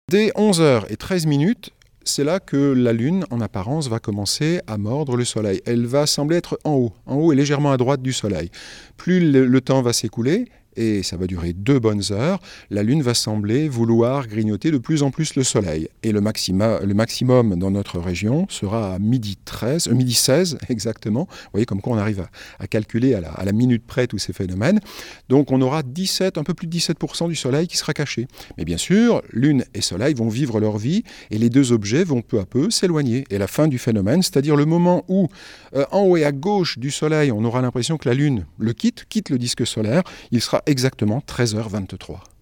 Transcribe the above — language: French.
Dès 11h13, c'est là que la Lune, en apparence, va commencer à mordre le Soleil. Elle va sembler être en haut et légèrement à droite du Soleil. Plus le temps va s'écouler, et ça va durer 2 bonnes heures, la Lune va sembler vouloir grignoter de plus en plus le Soleil. Et le maximum dans notre région sera à midi 16 exactement. Vous voyez comme quoi on arrive à calculer à la minute près tous ces phénomènes. Donc on aura un peu plus de 17% du Soleil qui sera caché. Mais bien sûr, Lune et Soleil vont vivre leur vie et les deux objets vont peu à peu s'éloigner. Et la fin du phénomène, c'est-à-dire le moment où en haut et à gauche du Soleil, on aura l'impression que la Lune quitte le disque solaire, il sera exactement 13h23.